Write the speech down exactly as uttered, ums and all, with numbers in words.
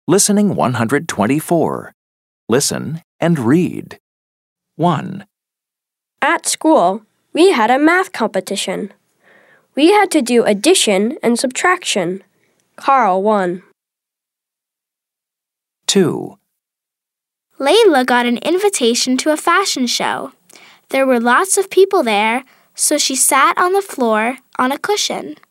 Listening one hundred twenty-four. Listen and read. one. At school, we had a math competition. We had to do addition and subtraction. Carl won. two. Layla got an invitation to a fashion show. There were lots of people there, so she sat on the floor on a cushion.